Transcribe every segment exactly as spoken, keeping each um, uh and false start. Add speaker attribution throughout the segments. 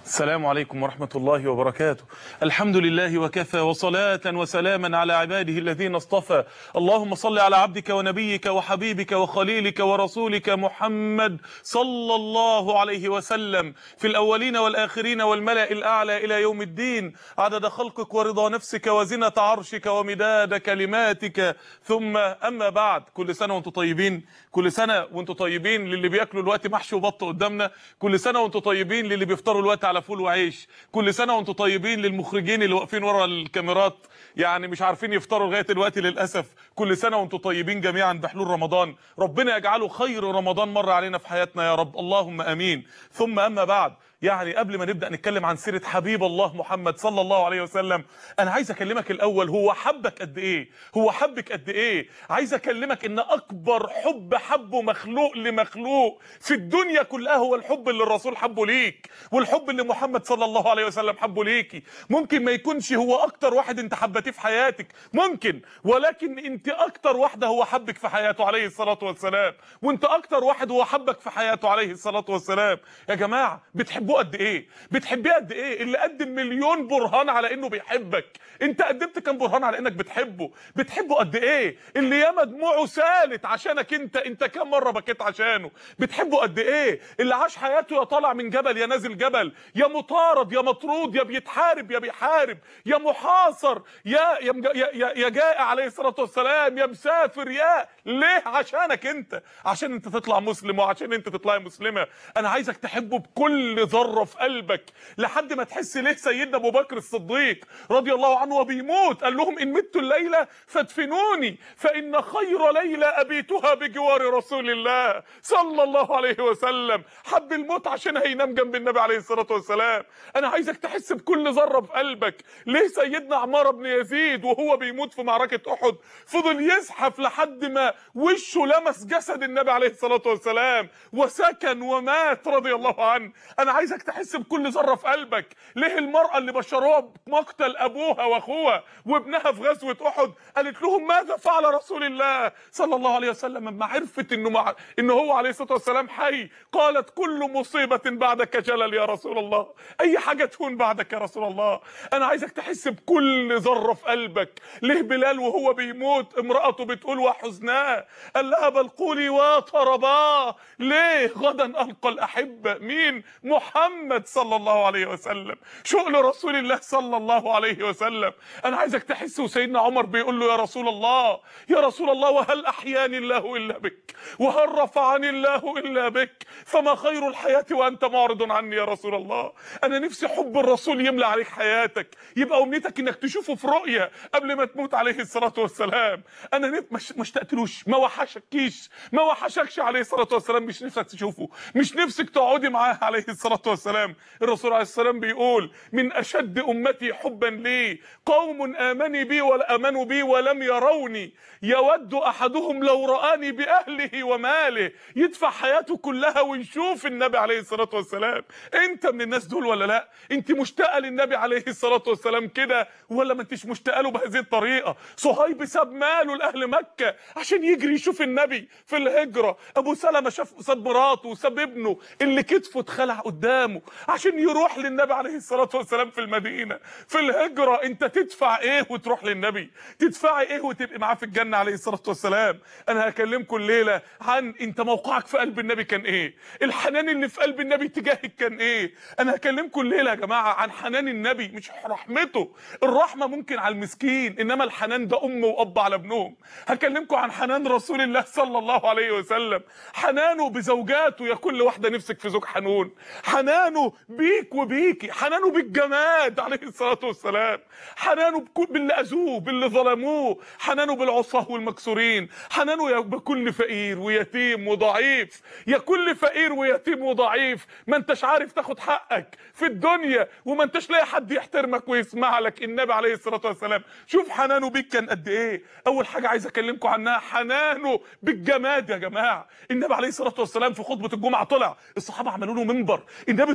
Speaker 1: السلام عليكم ورحمة الله وبركاته. الحمد لله وكفى، وصلاة وسلاما على عباده الذين اصطفى. اللهم صل على عبدك ونبيك وحبيبك وخليلك ورسولك محمد صلى الله عليه وسلم في الأولين والآخرين والملأ الأعلى إلى يوم الدين، عدد خلقك ورضا نفسك وزنة عرشك ومداد كلماتك. ثم أما بعد، كل سنة وانتم طيبين، كل سنة وانتم طيبين للي بياكلوا الوقت محشي وبط قدامنا، كل سنة وانتم طيبين للي بيفطروا الوقت على فول وعيش، كل سنه وانتم طيبين للمخرجين اللي واقفين ورا الكاميرات يعني مش عارفين يفطروا لغايه دلوقتي للاسف. كل سنه وانتم طيبين جميعا بحلول رمضان، ربنا يجعله خير رمضان مر علينا في حياتنا يا رب، اللهم امين. ثم اما بعد، يعني قبل ما نبدا نتكلم عن سيره حبيب الله محمد صلى الله عليه وسلم، انا عايز اكلمك الاول هو حبك قد ايه؟ هو حبك قد ايه؟ عايز اكلمك ان اكبر حب حبه مخلوق لمخلوق في الدنيا كلها هو الحب اللي الرسول حبه ليك، والحب اللي محمد صلى الله عليه وسلم حبه ليكي. ممكن ما يكونش هو اكتر واحد انت حبتيه في حياتك، ممكن، ولكن انت اكتر واحده هو حبك في حياته عليه الصلاه والسلام، وانت اكتر واحد هو حبك في حياته عليه الصلاه والسلام. يا جماعه بتحبوه قد ايه؟ بتحبيه قد ايه؟ اللي قدم مليون برهان على انه بيحبك، انت قدمت كام برهان على انك بتحبه؟ بتحبه قد ايه؟ اللي ياما دموعه سالت عشانك انت، انت كام مره بكيت عشانه؟ بتحبه قد ايه؟ اللي عاش حياته يا طالع من جبل يا نازل جبل، يا مطارد يا مطرود، يا بيتحارب يا بيحارب، يا محاصر يا يا يا, يا جائع عليه الصلاه والسلام، يا مسافر، يا ليه؟ عشانك انت، عشان انت تطلع مسلم وعشان انت تطلعي مسلمه. انا عايزك تحبه بكل ذره في قلبك لحد ما تحس ليه سيدنا ابو بكر الصديق رضي الله عنه وبيموت قال لهم ان مت الليله فادفنوني فان خير ليله ابيتها بجوار رسول الله صلى الله عليه وسلم. حب الموت عشان هينام جنب النبي عليه الصلاه والسلام. انا عايزك تحس بكل ذره في قلبك ليه سيدنا عمار بن يزيد وهو بيموت في معركه احد فضل يزحف لحد ما وشه لمس جسد النبي عليه الصلاه والسلام وسكن ومات رضي الله عنه. انا عايزك تحس بكل ذره في قلبك ليه المراه اللي بشروها بمقتل ابوها واخوها وابنها في غزوه احد قالت لهم ماذا فعل رسول الله صلى الله عليه وسلم لما عرفت انه مع... انه هو عليه الصلاه والسلام حي؟ قالت كل مصيبه بعدك جلل يا رسول الله، اي حاجه تهون بعدك يا رسول الله. انا عايزك تحس بكل ذره في قلبك ليه بلال وهو بيموت امراته بتقول وحزناه قال لها بل قولي وطرباه، ليه؟ غدا القى الاحبه. مين؟ محمد صلى الله عليه وسلم، شؤل رسول الله صلى الله عليه وسلم. انا عايزك تحس وسيدنا عمر بيقول له يا رسول الله يا رسول الله وهل احياني الله الا بك وهل رفعني الله الا بك فما خير الحياه وانت معرض عني يا رسول الله. انا نفسي حب الرسول يملى عليك حياتك، يبقى امنيتك انك تشوفه في رؤيه قبل ما تموت عليه الصلاه والسلام. انا نف... مش ما اشتقتلوش، ما وحشكيش، ما وحشكش عليه الصلاه والسلام، مش نفسك تشوفه، مش نفسك تقعدي معاه عليه الصلاه والسلام. الرسول عليه السلام بيقول من اشد امتي حبا لي قوم امنوا بي والامنوا بي ولم يروني يود احدهم لو رآني باهله وماله، يدفع حياته كلها ويشوف النبي عليه الصلاه والسلام. انت من الناس دول ولا لا؟ انت مشتاقه للنبي عليه الصلاه والسلام كده ولا ما انتش مشتاقه له بهذه الطريقه؟ صهيب ساب ماله لاهل مكه عشان يجري يشوف النبي في الهجره، ابو سلمة شاف ساب مراته وساب ابنه اللي كتفه اتخلع قدامه عشان يروح للنبي عليه الصلاه والسلام في المدينه في الهجره. انت تدفع ايه وتروح للنبي؟ تدفعي ايه وتبقي معاه في الجنه عليه الصلاه والسلام؟ انا هكلمكم الليله عن انت موقعك في قلب النبي كان ايه، الحنان اللي في قلب النبي تجاهك كان ايه. انا هكلمكم الليله يا جماعه عن حنان النبي مش رحمته. الرحمه ممكن على المسكين انما الحنان ده ام واب على ابنهم. هكلمكم عن حنان رسول الله صلى الله عليه وسلم، حنانه بزوجاته، يا كل واحده نفسك في زوج حنون، حنانه بيك وبيكي، حنانه بالجماد عليه الصلاه والسلام، حنانه باللي اذوه باللي ظلموه، حنانه بالعصاه والمكسورين، حنانه بكل فقير ويتيم وضعيف، يا كل فقير ويتيم وضعيف ما انتش عارف تاخد حقك في الدنيا وما انتش لاقي حد يحترمك ويسمع لك. النبي عليه الصلاه والسلام شوف حنانه بيك كان قد ايه. اول حاجه عايز اكلمكم عنها حنانه بالجماد يا جماعه. النبي عليه الصلاه والسلام في خطبه الجمعه طلع، الصحابه عملوا له منبر، النبي طلع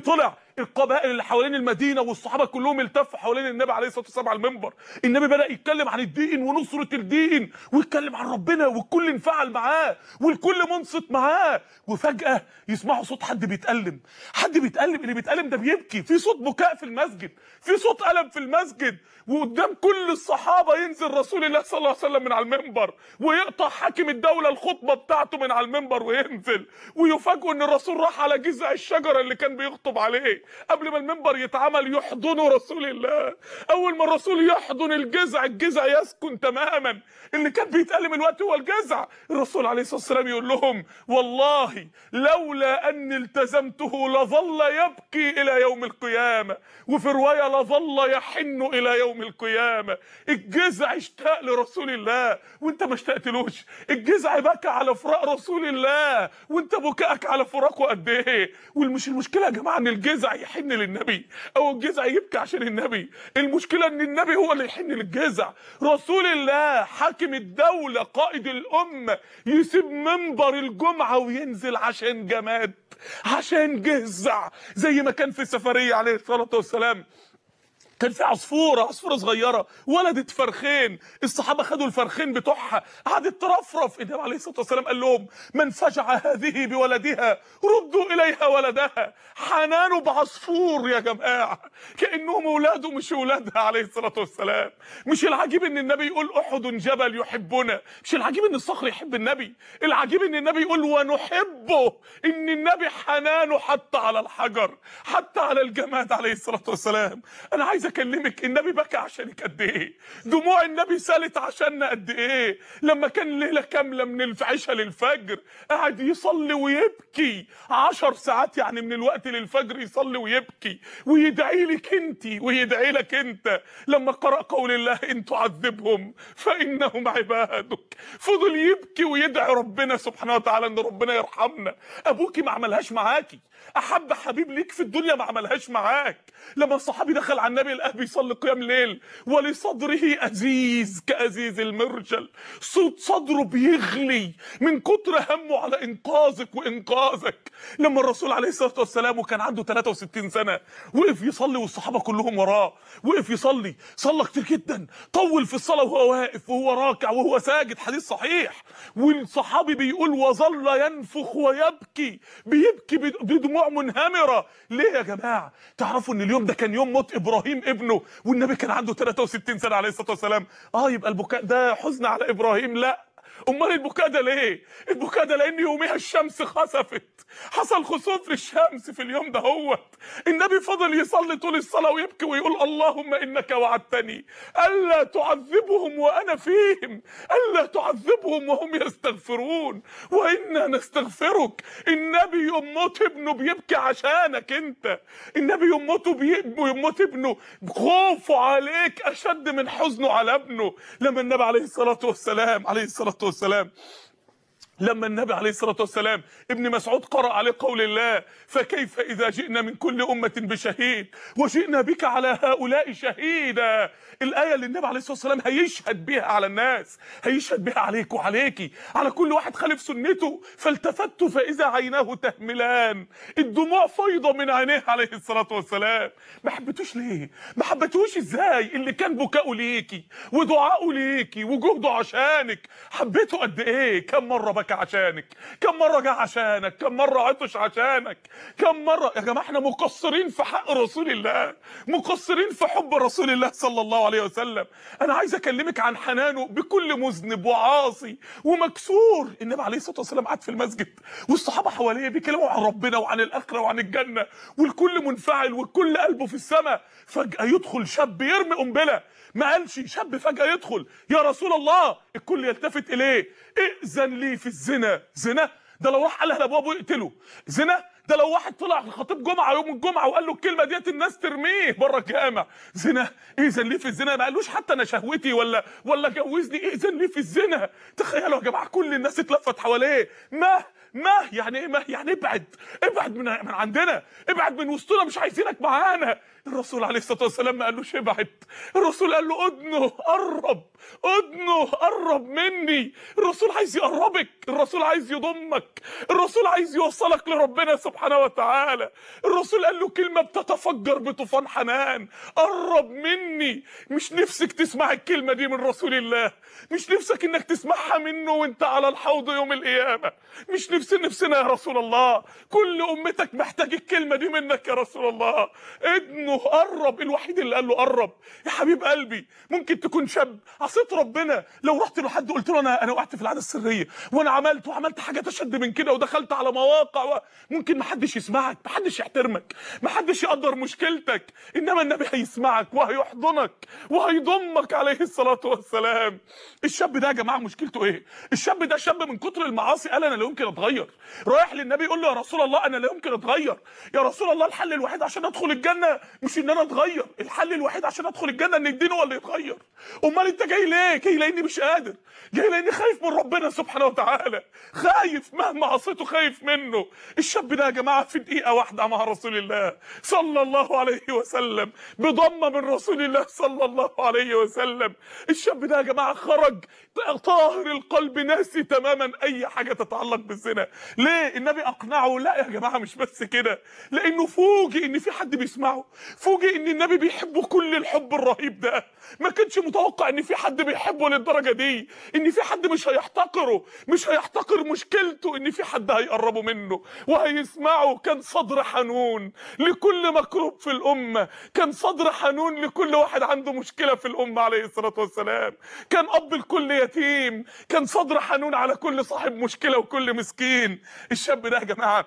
Speaker 1: القبائل اللي حوالين المدينه والصحابه كلهم التفوا حوالين النبي عليه الصلاه والسلام على المنبر. النبي بدا يتكلم عن الدين ونصره الدين ويتكلم عن ربنا، والكل انفعل معاه والكل منصت معاه. وفجاه يسمعوا صوت حد بيتألم، حد بيتألم. اللي بيتألم ده بيبكي، في صوت بكاء في المسجد، في صوت ألم في المسجد. وقدام كل الصحابه ينزل رسول الله صلى الله عليه وسلم من على المنبر ويقطع حاكم الدوله الخطبه بتاعته من على المنبر وينزل، ويفاجئوا ان الرسول راح على جذع الشجره اللي كان بيخطب عليه قبل ما المنبر يتعمل، يحضنوا رسول الله. اول ما الرسول يحضن الجذع، الجذع يسكن تماما. اللي كان بيتألم الوقت هو الجذع. الرسول عليه الصلاه والسلام يقول لهم: والله لولا اني التزمته لظل يبكي الى يوم القيامه، وفي روايه لظل يحن الى يوم القيامه. الجذع اشتاق لرسول الله وانت ما اشتقتلوش. الجذع بكى على فراق رسول الله وانت بكائك على فراقه قد ايه. والمش المشكله يا جماعه ان الجذع يحن للنبي او الجذع يبكي عشان النبي، المشكله ان النبي هو اللي يحن للجذع. رسول الله حاكم الدوله قائد الامه يسيب منبر الجمعه وينزل عشان جماد، عشان جذع. زي ما كان في السفريه عليه الصلاه والسلام كان في عصفوره عصفوره صغيره ولدت فرخين، الصحابه خدوا الفرخين بتوعها قعدت ترفرف. النبي عليه الصلاه والسلام قال لهم: من فجع هذه بولدها ردوا اليها ولدها. حنانه بعصفور يا جماعه، كانهم اولاده مش اولادها عليه الصلاه والسلام. مش العجيب ان النبي يقول: احد جبل يحبنا، مش العجيب ان الصخر يحب النبي، العجيب ان النبي يقول: ونحبه. ان النبي حنانه حتى على الحجر، حتى على الجماد عليه الصلاه والسلام. انا عايز اكلمك، النبي بكى عشانك قد ايه؟ دموع النبي سالت عشاننا قد ايه؟ لما كان ليله كامله من العشاء للفجر قاعد يصلي ويبكي عشر ساعات، يعني من الوقت للفجر يصلي ويبكي ويدعي لك انت ويدعي لك انت. لما قرأ قول الله: ان تعذبهم فانهم عبادك، فضل يبكي ويدعي ربنا سبحانه وتعالى ان ربنا يرحمنا. ابوكي ما عملهاش معاكي، احب حبيب ليك في الدنيا ما عملهاش معاك. لما الصحابي دخل على النبي لقاه بيصلي قيام ليل ولصدره ازيز كازيز المرجل، صوت صدره بيغلي من كتر همه على انقاذك وانقاذك. لما الرسول عليه الصلاه والسلام وكان عنده ثلاثة وستين سنه وقف يصلي والصحابه كلهم وراه، وقف يصلي، صلى كتير جدا، طول في الصلاه وهو واقف وهو راكع وهو ساجد، حديث صحيح. والصحابي بيقول: وظل ينفخ ويبكي، بيبكي بدموع منهمره. ليه يا جماعه؟ تعرفوا ان اليوم ده كان يوم موت ابراهيم ابنه، والنبي كان عنده ثلاثة وستين سنه عليه الصلاه والسلام. اه يبقى البكاء ده حزن على ابراهيم؟ لا، امال البكاء ده ليه؟ البكاء ده لان يوميها الشمس خسفت، حصل خسوف للشمس في اليوم ده. هو النبي فضل يصلي طول الصلاه ويبكي ويقول: اللهم انك وعدتني الا تعذبهم وانا فيهم، الا تعذبهم وهم يستغفرون وانا نستغفرك. النبي يوم موت ابنه بيبكي عشانك انت. النبي يوم موته بيبكي، يوم موت ابنه خوفه عليك اشد من حزنه على ابنه. لما النبي عليه الصلاه والسلام عليه الصلاه والسلام لما النبي عليه الصلاة والسلام ابن مسعود قرأ عليه قول الله: فكيف إذا جئنا من كل أمة بشهيد وجئنا بك على هؤلاء شهيدا. الآية اللي النبي عليه الصلاة والسلام هيشهد بها على الناس، هيشهد بها عليك وعليكي، على كل واحد خالف سنته. فالتفت فإذا عيناه تهملان، الدموع فيضة من عينيه عليه الصلاة والسلام. ما حبيتوش ليه؟ ما حبيتوش ازاي؟ اللي كان بكاؤه ليكي ودعاؤه ليكي وجهده عشانك، حبيته قد ايه؟ كم مرة بكى عشانك؟ كم مرة جه عشانك؟ كم مرة عطش عشانك؟ كم مرة يا جماعة احنا مقصرين في حق رسول الله، مقصرين في حب رسول الله صلى الله عليه وسلم. انا عايز اكلمك عن حنانه بكل مذنب وعاصي ومكسور. النبي عليه الصلاة والسلام قعد في المسجد والصحابة حواليه بيكلموا عن ربنا وعن الاخرة وعن الجنة، والكل منفعل والكل قلبه في السماء. فجأة يدخل شاب يرمي قنبلة، ما قالش شاب فجأة يدخل: يا رسول الله، الكل يلتفت اليه: ائذن لي في الزنا. زنا؟ ده لو راح قالها لابوه يقتله. زنا؟ ده لو واحد طلع خطيب جمعه يوم الجمعه وقال له الكلمه ديت الناس ترميه بره الجامع. زنا؟ ائذن لي في الزنا؟ ما قالوش حتى انا شهوتي ولا ولا جوزني، ائذن لي في الزنا. تخيلوا يا جماعه كل الناس اتلفت حواليه. ما ما يعني ايه؟ ما يعني ابعد ابعد من من عندنا، ابعد من وسطنا، مش عايزينك معانا. الرسول عليه الصلاه والسلام ما قالوش ابعد، الرسول قال له ادنه قرب، ادنه قرب مني. الرسول عايز يقربك، الرسول عايز يضمك، الرسول عايز يوصلك لربنا سبحانه وتعالى. الرسول قال له كلمه بتتفجر بطوفان حنان، قرب مني. مش نفسك تسمع الكلمه دي من رسول الله؟ مش نفسك انك تسمعها منه وانت على الحوض يوم القيامه؟ مش نفس نفسنا يا رسول الله؟ كل امتك محتاج الكلمه دي منك يا رسول الله. ادنه قرب، الوحيد اللي قال له قرب. يا حبيب قلبي، ممكن تكون شاب عصيت ربنا، لو رحت لحد قلت له انا انا وقعت في العاده السريه وانا عملت وعملت حاجات اشد من كده ودخلت على مواقع و... ممكن ما حدش يسمعك، ما حدش يحترمك، ما حدش يقدر مشكلتك، انما النبي هيسمعك وهيحضنك وهيضمك عليه الصلاه والسلام. الشاب ده يا جماعه مشكلته ايه؟ الشاب ده شاب من كتر المعاصي قال انا لا يمكن اتغير، رايح للنبي يقول له يا رسول الله انا لا يمكن اتغير، يا رسول الله الحل الوحيد عشان ادخل الجنه مش ان انا اتغير، الحل الوحيد عشان ادخل الجنه ان الدين هو اللي يتغير. امال انت جاي ليه؟ جاي لاني مش قادر، جاي لاني خايف من ربنا سبحانه وتعالى، خايف مهما عصيته خايف منه. الشاب ده يا جماعه في دقيقه واحده مع رسول الله صلى الله عليه وسلم، بضمه من رسول الله صلى الله عليه وسلم، الشاب ده يا جماعه خرج طاهر القلب ناسي تماما اي حاجه تتعلق بالزنا. ليه؟ النبي اقنعه. لا يا جماعه مش بس كده، لانه فوجئ ان في حد بيسمعه، فوجئ ان النبي بيحبه كل الحب الرهيب ده. ما كانش متوقع ان في حد بيحبه للدرجه دي، ان في حد مش هيحتقره، مش هيحتقر مشكلته، ان في حد هيقربه منه وهيسمعه. كان صدر حنون لكل مكروب في الامه، كان صدر حنون لكل واحد عنده مشكله في الامه عليه الصلاه والسلام، كان اب لكل يتيم، كان صدر حنون على كل صاحب مشكله وكل مسكين. الشاب ده يا جماعه،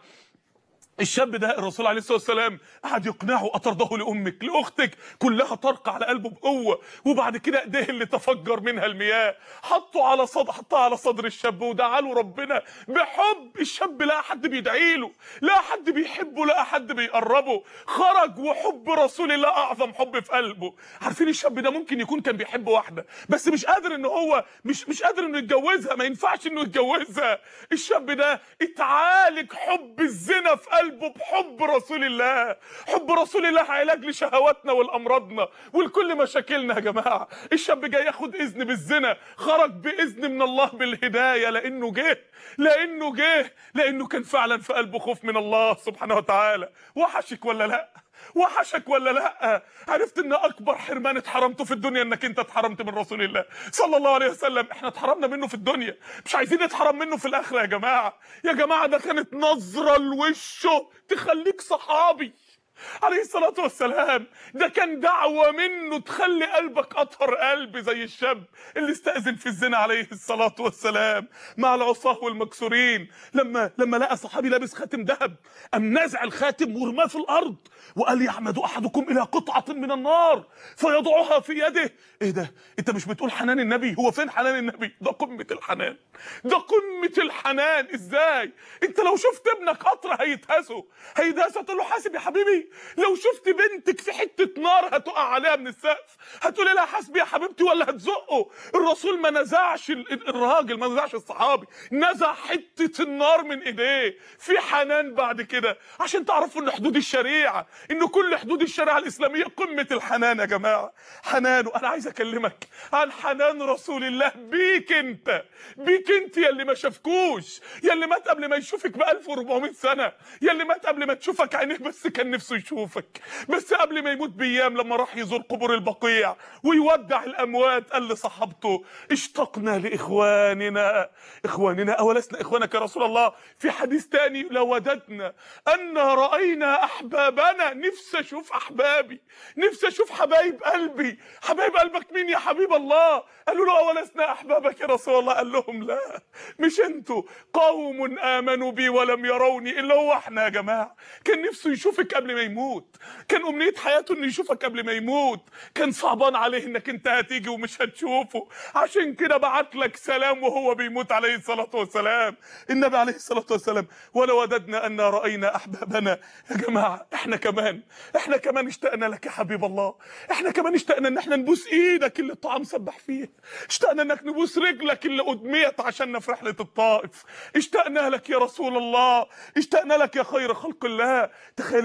Speaker 1: الشاب ده الرسول عليه الصلاه والسلام قعد يقنعه، اطرده لامك لاختك كلها ترقى على قلبه بقوه، وبعد كده ايديه اللي تفجر منها المياه حطه على صدر حطها على صدر الشاب ودعا له ربنا بحب. الشاب لا حد بيدعي له، لا حد بيحبه، لا حد بيقربه، خرج وحب رسول الله اعظم حب في قلبه. عارفين الشاب ده ممكن يكون كان بيحب واحده بس مش قادر ان هو مش مش قادر انه يتجوزها، ما ينفعش انه يتجوزها. الشاب ده اتعالج حب الزنا في قلبه قلبه بحب رسول الله. حب رسول الله علاج لشهواتنا والامراضنا ولكل مشاكلنا يا جماعه. الشاب جاي ياخد اذن بالزنا، خرج باذن من الله بالهدايه، لانه جه لانه جه لانه كان فعلا في قلبه خوف من الله سبحانه وتعالى. وحشك ولا لا؟ وحشك ولا لا؟ عرفت ان اكبر حرمان اتحرمته في الدنيا انك انت اتحرمت من رسول الله صلى الله عليه وسلم. احنا اتحرمنا منه في الدنيا، مش عايزين نتحرم منه في الاخره يا جماعه. يا جماعه ده كانت نظره لوشه تخليك صحابي عليه الصلاة والسلام، ده كان دعوة منه تخلي قلبك أطهر قلب زي الشاب اللي استأذن في الزنا عليه الصلاة والسلام مع العصاة والمكسورين. لما لما لقى صحابي لابس خاتم ذهب قام نازع الخاتم ورماه في الأرض وقال يعمد أحدكم إلى قطعة من النار فيضعها في يده. إيه ده؟ أنت مش بتقول حنان النبي؟ هو فين حنان النبي؟ ده قمة الحنان، ده قمة الحنان. إزاي؟ أنت لو شفت ابنك قطرة هيتهزه هيتهزه تقول له حاسب يا حبيبي؟ لو شفت بنتك في حته نار هتقع عليها من السقف هتقولي لها حسبي يا حبيبتي ولا هتزقه؟ الرسول ما نزعش الراجل، ما نزعش الصحابي، نزع حته النار من ايديه. في حنان بعد كده عشان تعرفوا ان حدود الشريعه، ان كل حدود الشريعه الاسلاميه قمه الحنان يا جماعه. حنان. وانا عايز اكلمك عن حنان رسول الله بيك انت، بيك انت يا اللي ما شافكوش، يا اللي مات قبل ما يشوفك ب ألف وأربعمية سنه، يا اللي مات قبل ما تشوفك عينيه بس كان نفسه يشوفك، بس قبل ما يموت بايام لما راح يزور قبور البقيع ويودع الاموات قال لصحابته اشتقنا لاخواننا. اخواننا اولسنا اخوانك يا رسول الله؟ في حديث تاني لوددنا ان راينا احبابنا. نفسي اشوف احبابي، نفسي اشوف حبايب قلبي. حبايب قلبك مين يا حبيب الله؟ قالوا له اولسنا احبابك يا رسول الله؟ قال لهم لا مش انتوا، قوم امنوا بي ولم يروني. الا هو احنا يا جماعه. كان نفسه يشوفك قبل ما يموت، كان امنيه حياته انه يشوفك قبل ما يموت، كان صعبان عليه انك انت هتيجي ومش هتشوفه، عشان كده بعت لك سلام وهو بيموت عليه الصلاه والسلام. النبي عليه الصلاه والسلام ولو وددنا ان راينا احبابنا. يا جماعه احنا كمان احنا كمان اشتقنا لك يا حبيب الله، احنا كمان اشتقنا ان احنا نبوس ايدك اللي الطعام سبح فيها، اشتقنا انك نبوس رجلك اللي ادميت عشاننا في رحله الطائف، اشتقنا لك يا رسول الله، اشتقنا لك يا خير خلق الله. تخيل الوقت لو انت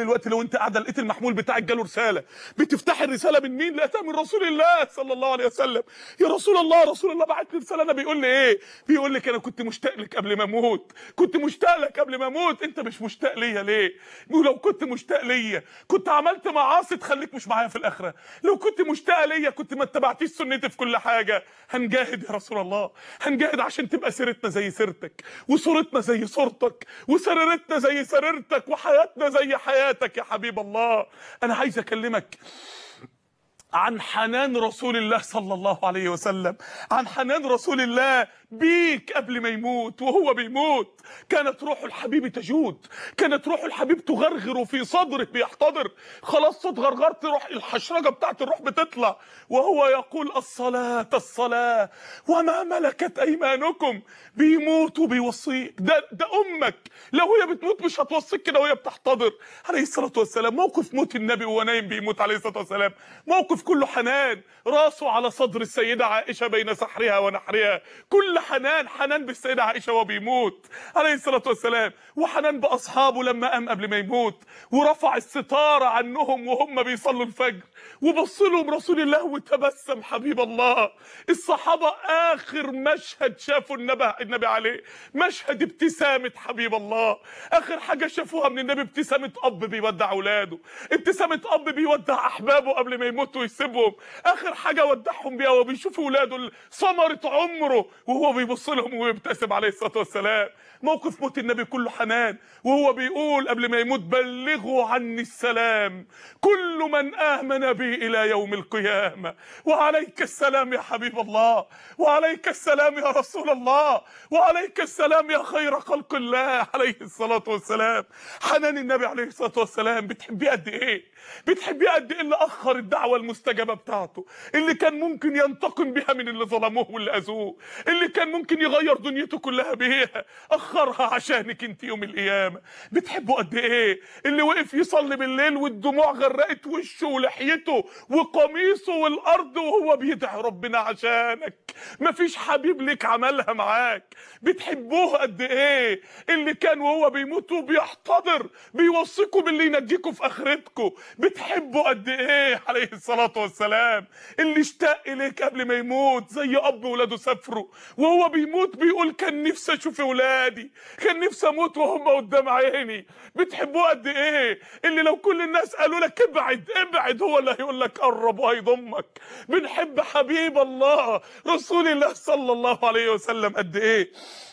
Speaker 1: وانت قاعده لقيت المحمول بتاعك جاله رساله، بتفتح الرساله من مين؟ لقيتها من رسول الله صلى الله عليه وسلم. يا رسول الله، رسول الله بعت لي رساله، انا بيقول لي ايه؟ بيقول لك انا كنت مشتاق لك قبل ما اموت، كنت مشتاق لك قبل ما اموت، انت مش مشتاق ليا ليه؟ ولو كنت مشتاق ليا كنت عملت معاصي تخليك مش معايا في الاخره، لو كنت مشتاق ليا كنت ما اتبعتيش سنتي في كل حاجه. هنجاهد يا رسول الله، هنجاهد عشان تبقى سيرتنا زي سيرتك، وصورتنا زي صورتك، وسريرتنا زي سريرتك، وحياتنا زي حياتك يا حبيب الله. انا عايز اكلمك عن حنان رسول الله صلى الله عليه وسلم، عن حنان رسول الله بيك قبل ما يموت. وهو بيموت كانت روح الحبيب تجود، كانت روح الحبيب تغرغر في صدره، بيحتضر خلاص صوت غرغرة روح الحشرجة بتاعت الروح بتطلع، وهو يقول الصلاة الصلاة وما ملكت أيمانكم. بيموت وبيوصيك. ده ده أمك لو هي بتموت مش هتوصيك كده وهي بتحتضر عليه الصلاة والسلام. موقف موت النبي وهو نايم بيموت عليه الصلاة والسلام موقف كله حنان، راسه على صدر السيدة عائشة بين سحرها ونحرها، كل حنان، حنان بالسيدة عائشة وهو بيموت عليه الصلاة والسلام، وحنان بأصحابه لما قام قبل ما يموت ورفع الستارة عنهم وهم بيصلوا الفجر وبص لهم رسول الله وتبسم حبيب الله. الصحابة آخر مشهد شافوا النبي النبي عليه مشهد ابتسامة حبيب الله، آخر حاجة شافوها من النبي ابتسامة أب بيودع أولاده، ابتسامة أب بيودع أحبابه قبل ما يموتوا ويسيبهم، آخر حاجة ودعهم بيها وبيشوفوا أولاده ثمرة عمره وهو بيبص لهم ويبتسم عليه الصلاة والسلام. موقف موت النبي كله حنان، وهو بيقول قبل ما يموت بلغوا عني السلام كل من آمن بي إلى يوم القيامة. وعليك السلام يا حبيب الله، وعليك السلام يا رسول الله، وعليك السلام يا خير خلق الله عليه الصلاة والسلام. حنان النبي عليه الصلاة والسلام بتحبيه قد إيه؟ بتحبيه قد إيه؟ اللي أخر الدعوة المستجابة بتاعته، اللي كان ممكن ينتقم بها من اللي ظلموه واللي أذوه، اللي كان ممكن يغير دنيته كلها بيها، أخرها عشانك أنت يوم القيامة. بتحبه قد إيه؟ اللي وقف يصلي بالليل والدموع غرقت وشه ولحيته وقميصه والأرض وهو بيدعي ربنا عشانك. مفيش حبيب لك عملها معاك. بتحبوه قد إيه؟ اللي كان وهو بيموت وبيحتضر بيوصيكم باللي ينجيكم في آخرتكم. بتحبه قد إيه عليه الصلاة والسلام؟ اللي اشتاق إليك قبل ما يموت زي أب ولاده سافروا وهو بيموت بيقول كان نفسي أشوف ولادي، كان نفسي أموت وهم قدام عيني. بتحبوه قد إيه؟ اللي لو كل الناس قالوا لك ابعد ابعد هو اللي هيقول لك قرب وهيضمك. بنحب حبيب الله رسول الله صلى الله عليه وسلم قد إيه؟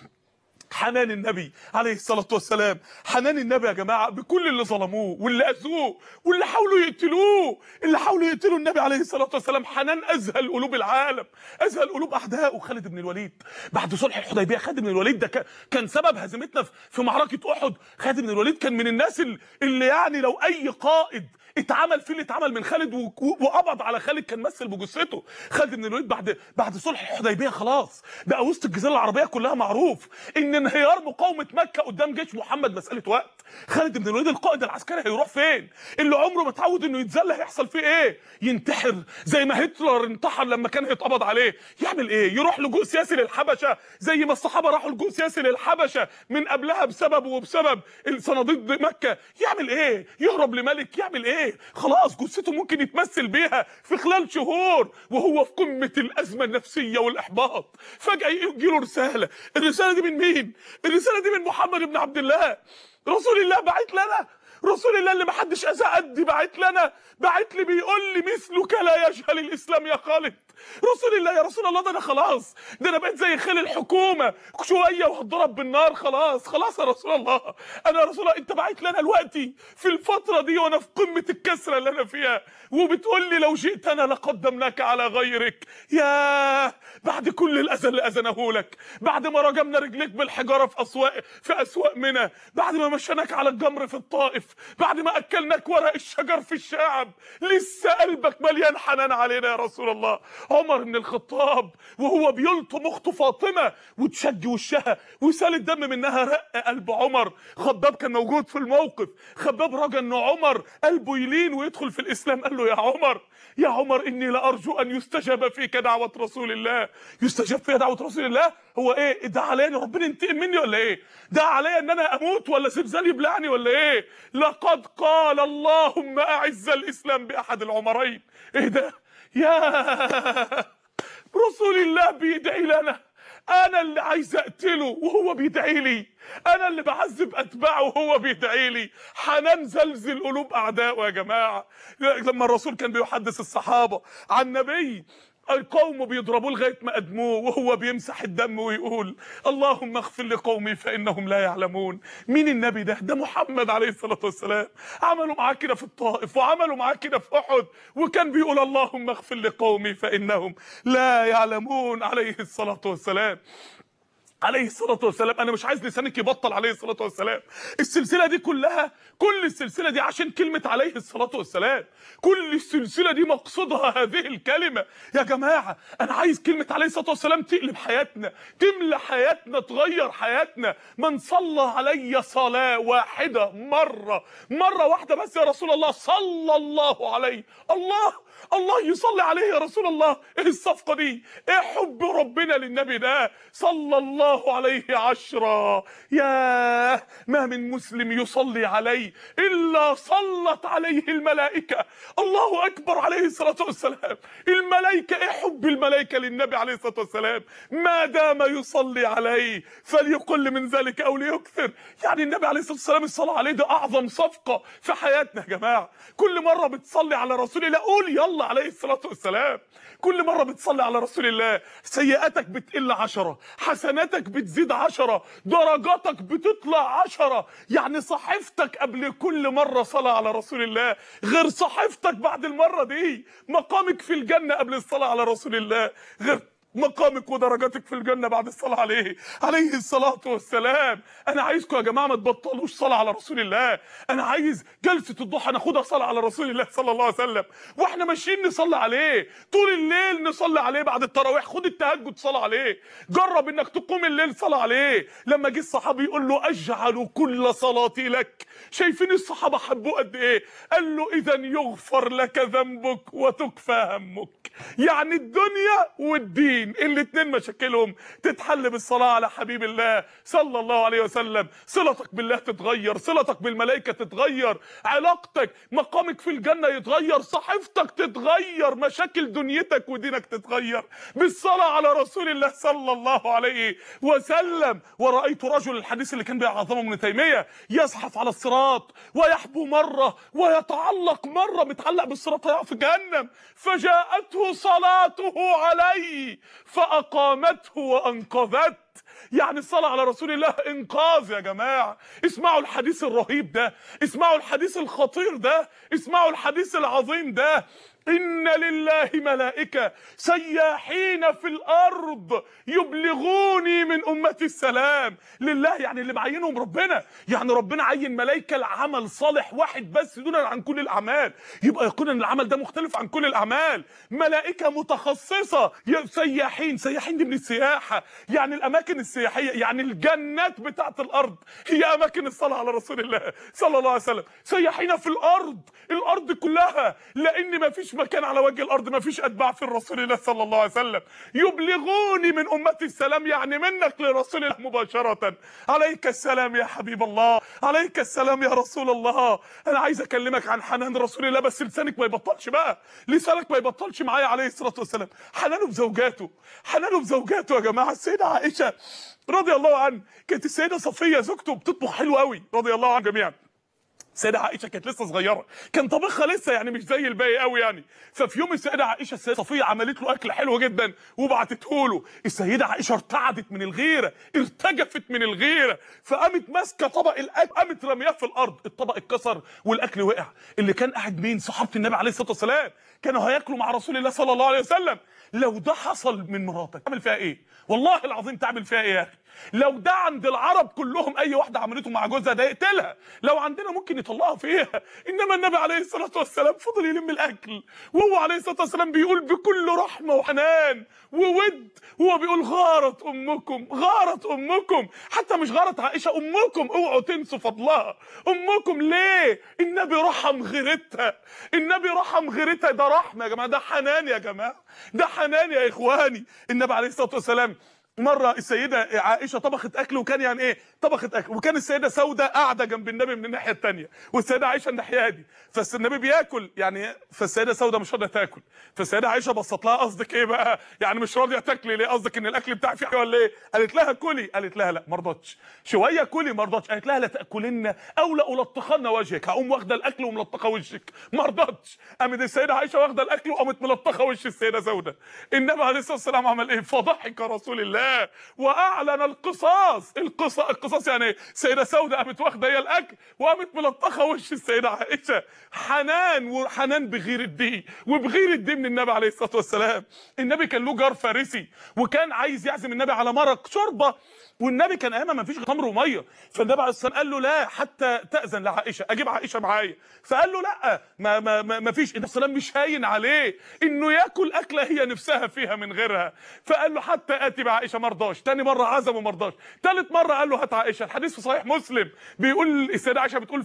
Speaker 1: حنان النبي عليه الصلاة والسلام، حنان النبي يا جماعة بكل اللي ظلموه واللي أذوه واللي حاولوا يقتلوه، اللي حاولوا يقتلوا النبي عليه الصلاة والسلام. حنان أذهل قلوب العالم، أذهل قلوب أعدائه. خالد بن الوليد بعد صلح الحديبية، خالد بن الوليد ده كان سبب هزيمتنا في معركة أحد. خالد بن الوليد كان من الناس اللي يعني لو أي قائد اتعمل فيه اللي اتعمل من خالد وقبض على خالد كان مثل بجثته. خالد بن الوليد بعد بعد صلح الحديبيه خلاص بقى وسط الجزيره العربيه كلها معروف ان انهيار مقاومه مكه قدام جيش محمد مساله وقت. خالد بن الوليد القائد العسكري هيروح فين؟ اللي عمره ما اتعود انه يتذل هيحصل فيه ايه؟ ينتحر زي ما هتلر انتحر لما كان هيتقبض عليه. يعمل ايه؟ يروح لجوء سياسي للحبشه زي ما الصحابه راحوا لجوء سياسي للحبشه من قبلها بسببه وبسبب الصناديد مكه. يعمل ايه؟ يهرب لملك؟ يعمل ايه؟ خلاص جثته ممكن يتمثل بيها في خلال شهور وهو في قمه الازمه النفسيه والاحباط. فجاه يجي له رساله، الرساله دي من مين؟ الرساله دي من محمد بن عبد الله رسول الله. بعت لنا رسول الله اللي ما حدش اذى قدي، بعت لنا، بعت لي بيقول لي مثلك لا يجهل الاسلام يا خالد. رسول الله يا رسول الله، ده انا خلاص، ده انا بقيت زي خيل الحكومه شويه وهتضرب بالنار. خلاص خلاص يا رسول الله، انا يا رسول الله انت بعت لنا دلوقتي في الفتره دي وانا في قمه الكسره اللي انا فيها وبتقول لي لو جئتنا لقدمناك على غيرك. يا بعد كل الاذى اللي اذنه لك، بعد ما رجمنا رجليك بالحجاره في اسواق في اسواق منى، بعد ما مشيناك على الجمر في الطائف، بعد ما اكلناك ورق الشجر في الشعب، لسه قلبك مليان حنان علينا يا رسول الله. عمر بن الخطاب وهو بيلطم اخته فاطمه وتشج وشها وسال الدم منها رق قلب عمر. خباب كان موجود في الموقف، خباب رجا ان عمر قلبه يلين ويدخل في الاسلام. قال له يا عمر يا عمر اني لارجو ان يستجاب فيك دعوه رسول الله. يستجاب فيها دعوه رسول الله؟ هو ايه ده عليا ان ربنا ينتقم مني ولا ايه؟ ده عليا ان انا اموت ولا زلزال يبلعني ولا ايه؟ لقد قال اللهم اعز الاسلام باحد العمرين. ايه ده؟ يا رسول الله بيدعي لنا، انا اللي عايز اقتله وهو بيدعي لي، انا اللي بعذب اتباعه وهو بيدعي لي. حنان زلزل قلوب اعدائه يا جماعه. لما الرسول كان بيحدث الصحابه عن نبي القوم بيضربوه لغايه ما ادموه وهو بيمسح الدم ويقول اللهم اغفر لقومي فانهم لا يعلمون. مين النبي ده؟ ده محمد عليه الصلاه والسلام. عملوا معاه كده في الطائف وعملوا معاه كده في احد، وكان بيقول اللهم اغفر لقومي فانهم لا يعلمون عليه الصلاه والسلام. عليه الصلاة والسلام. انا مش عايز لسانك يبطل عليه الصلاة والسلام. السلسلة دي كلها، كل السلسلة دي عشان كلمة عليه الصلاة والسلام. كل السلسلة دي مقصودها هذه الكلمة يا جماعة. انا عايز كلمة عليه الصلاة والسلام تقلب حياتنا، تملى حياتنا، تغير حياتنا. من صلى علي صلاة واحدة مرة مرة واحدة بس يا رسول الله صلى الله عليه، الله الله يصلي عليه يا رسول الله. ايه الصفقة دي؟ ايه حب ربنا للنبي ده؟ صلى الله عليه عشرة. ياه، ما من مسلم يصلي عليه الا صلت عليه الملائكة. الله اكبر عليه الصلاة والسلام. الملائكة، ايه حب الملائكة للنبي عليه الصلاة والسلام؟ ما دام يصلي عليه فليقل من ذلك او ليكثر. يعني النبي عليه الصلاة والسلام الصلاة عليه ده اعظم صفقة في حياتنا يا جماعة. كل مرة بتصلي على رسول الله قول يلا عليه الصلاة والسلام. كل مرة بتصلي على رسول الله سيئاتك بتقل عشرة، حسناتك بتزيد عشرة، درجاتك بتطلع عشرة. يعني صحيفتك قبل كل مرة صلاة على رسول الله غير صحيفتك بعد المرة دي. مقامك في الجنة قبل الصلاة على رسول الله غير مقامك ودرجاتك في الجنة بعد الصلاة عليه عليه الصلاة والسلام. أنا عايزكم يا جماعة ما تبطلوش صلاة على رسول الله. أنا عايز جلسة الضحى ناخدها صلاة على رسول الله صلى الله عليه وسلم، وإحنا ماشيين نصلي عليه طول الليل، نصلي عليه بعد التراويح، خد التهجد صلاة عليه، جرب إنك تقوم الليل صلاة عليه. لما جه الصحابي يقول له أجعل كل صلاتي لك، شايفين الصحابة حبوه قد إيه؟ قال له إذا يغفر لك ذنبك وتكفى همك. يعني الدنيا والدين الاتنين مشاكلهم تتحل بالصلاة على حبيب الله صلى الله عليه وسلم. صلتك بالله تتغير، صلتك بالملائكة تتغير، علاقتك مقامك في الجنة يتغير، صحيفتك تتغير، مشاكل دنيتك ودينك تتغير بالصلاة على رسول الله صلى الله عليه وسلم. ورأيت رجل، الحديث اللي كان بيعظمه ابن تيمية، يزحف على الصراط ويحبو مرة ويتعلق مرة، متعلق بالصراط يقع في جهنم، فجاءته صلاته عليه فأقامته وأنقذت. يعني الصلاة على رسول الله إنقاذ يا جماعة. اسمعوا الحديث الرهيب ده، اسمعوا الحديث الخطير ده، اسمعوا الحديث العظيم ده. إن لله ملائكة سياحين في الأرض يبلغوني من أمتي السلام. لله يعني اللي معينهم ربنا، يعني ربنا عين ملائكة لعمل صالح واحد بس دونا عن كل الأعمال، يبقى يكون إن العمل ده مختلف عن كل الأعمال. ملائكة متخصصة سياحين، سياحين دي من السياحة، يعني الأماكن السياحية، يعني الجنات بتاعت الأرض هي أماكن الصلاة على رسول الله صلى الله عليه وسلم. سياحين في الأرض، الأرض كلها، لأن ما فيش مكان على وجه الارض ما فيش اتباع في الرسول الله صلى الله عليه وسلم. يبلغوني من امتي السلام، يعني منك لرسول الله مباشره. عليك السلام يا حبيب الله، عليك السلام يا رسول الله. انا عايز اكلمك عن حنان رسول الله، بس لسانك ما يبطلش بقى، لسانك ما يبطلش معايا عليه الصلاه والسلام. حنانه بزوجاته، حنانه بزوجاته يا جماعه. السيده عائشه رضي الله عنها، كانت السيده صفيه زوجته بتطبخ حلو قوي رضي الله عن جميعا. السيده عائشه كانت لسه صغيره، كان طبخها لسه يعني مش زي الباقي قوي يعني. ففي يوم السيده عائشه السيده صفيه عملت له اكل حلو جدا وبعتته له. السيده عائشه ارتعدت من الغيره، ارتجفت من الغيره، فقامت ماسكه طبق الاكل قامت رمياه في الارض، الطبق اتكسر والاكل وقع. اللي كان قاعد مين؟ صحابه النبي عليه الصلاه والسلام، كانوا هياكلوا مع رسول الله صلى الله عليه وسلم. لو ده حصل من مراتك تعمل فيها ايه؟ والله العظيم تعمل فيها ايه يا اخي؟ لو ده عند العرب كلهم اي واحده عملته مع جوزها ده يقتلها، لو عندنا ممكن يطلعوا فيها. انما النبي عليه الصلاه والسلام فضل يلم الاكل، وهو عليه الصلاه والسلام بيقول بكل رحمه وحنان وود، وهو بيقول غارت امكم، غارت امكم، حتى مش غارت عائشه، امكم، اوعوا تنسوا فضلها، امكم. ليه؟ النبي رحم غيرتها، النبي رحم غيرتها. ده رحمه يا جماعه، ده حنان يا جماعه، ده حنان يا اخواني. النبي عليه الصلاه والسلام مره السيده عائشه طبخت اكل، وكان يعني ايه طبخت اكل، وكان السيده سوده قاعده جنب النبي من الناحيه الثانيه، والسيده عائشه الناحيه دي، فالنبي بياكل يعني، فالسيده سوده مش راضيه تاكل، فالسيده عائشه بصت لها قصدك ايه بقى؟ يعني مش راضيه تاكلي ليه؟ قصدك ان الاكل بتاعك فيه ولا ايه؟ قالت لها كلي، قالت لها لا ما رضتش، شويه كلي ما رضتش، قالت لها لا تاكلن او لا الطخن وجهك، هقوم واخده الاكل وملطخه وشك، ما رضتش، قامت السيده عائشه واخده الاكل وقامت ملطخه وش السيده سوده. النبي عليه الصلاه والسلام عمل ايه؟ فضحك رسول الله واعلن القصاص. القصاص القصاص يعني ايه؟ السيده سوده قامت واخده هي الاكل وقامت ملطخه وش السيده عائشه. حنان، وحنان بغير الدين وبغير الدين من النبي عليه الصلاه والسلام. النبي كان له جار فارسي، وكان عايز يعزم النبي على مرق شوربه، والنبي كان ايامها ما فيش تمر وميه، فالنبي عليه الصلاه والسلام قال له لا حتى تاذن لعائشه، اجيب عائشه معايا، فقال له لا ما ما ما, ما فيش. النبي صلى الله عليه وسلم مش هاين عليه انه ياكل اكله هي نفسها فيها من غيرها، فقال له حتى اتي بعائشه، ما رضاش. تاني مره عزمه ما رضاش، ثالث مره قال له هات عائشه. الحديث في صحيح مسلم بيقول السيده عائشه بتقول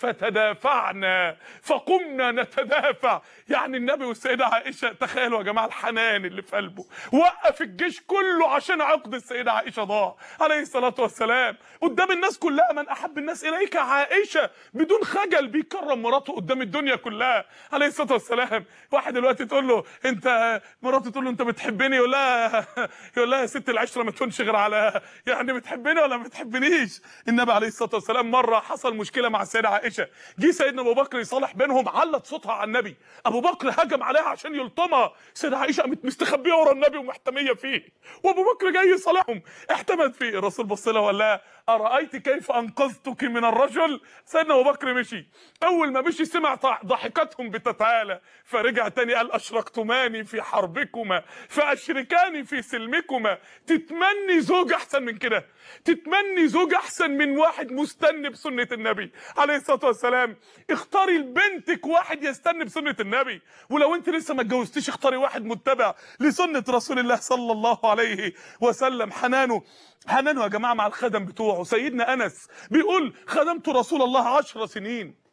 Speaker 1: فتدافعنا فقمنا نتدافع، يعني النبي والسيده عائشه، تخيلوا يا جماعه الحنان اللي في قلبه، وقف الجيش كله عشان عقد السيده عائشه ضاع عليه الصلاه والسلام قدام الناس كلها. من احب الناس اليك عائشه، بدون خجل بيكرم مراته قدام الدنيا كلها عليه الصلاه والسلام. واحد دلوقتي تقول له انت، مراته تقول له انت بتحبني، يقول لها يقول لها يا ست العشره ما تكونش غير على يعني بتحبني ولا ما بتحبنيش. النبي عليه الصلاه والسلام مره حصل مشكله مع السيده عائشه، جه سيدنا ابو بكر يصالح بينهم، علت صوتها على النبي، ابو بكر هجم عليها عشان يلطمها، السيده عائشه قامت مستخبيه ورا النبي ومحتميه فيه، وابو بكر جاي يصالحهم، احتمت فيه. الرسول بص لها وقال لها ارايت كيف انقذتك من الرجل؟ سيدنا ابو بكر مشي، اول ما مشي سمع ضحكتهم بتتعالى، فرجع تاني قال اشركتماني في حربكما فاشركاني في سلمكما. تتمني زوج احسن من كده؟ تتمني زوج احسن من واحد مستني بسنه النبي عليه الصلاه والسلام؟ اختاري لبنتك واحد يستني بسنه النبي، ولو انت لسه ما اتجوزتيش اختاري واحد متبع لسنه رسول الله صلى الله عليه وسلم. حنانه حنانه يا جماعه مع الخدم بتوعه. سيدنا انس بيقول خدمت رسول الله عشر سنين